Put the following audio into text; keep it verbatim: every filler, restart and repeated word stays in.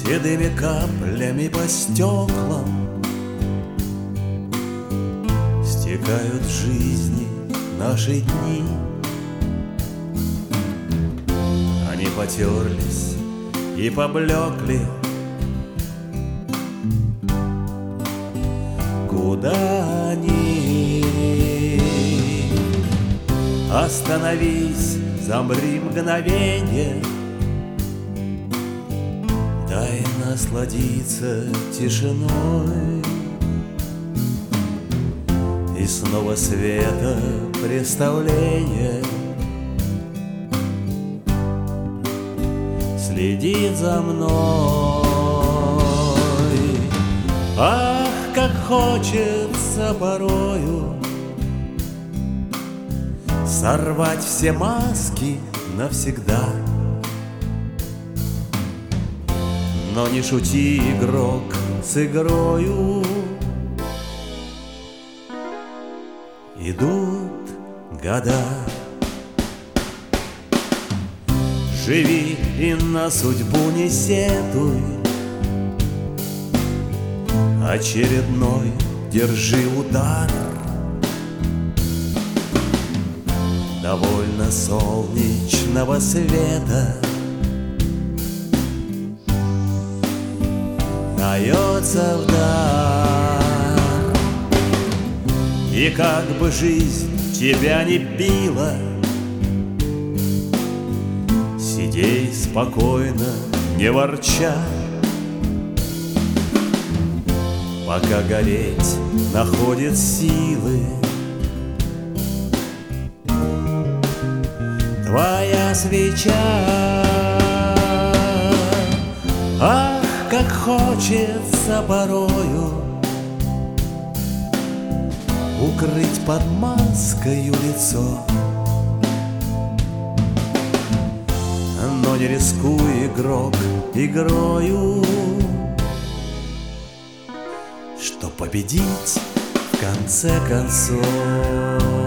седыми каплями по стеклам стекают в жизни наши дни. Они потерлись и поблекли. Куда они? Остановись, замри мгновенье, дай насладиться тишиной. И снова света представление следит за мной. Ах, как хочется порою сорвать все маски навсегда. Но не шути, игрок, с игрою. Идут года. Живи и на судьбу не сетуй. Очередной держи удар. Довольно солнечного света дается вдар. И как бы жизнь тебя не била, сидей спокойно, не ворча, пока гореть находит силы твоя свеча. Ах, как хочется порою укрыть под маскою лицо. Но не рискуй, игрок, игрою, что победить в конце концов.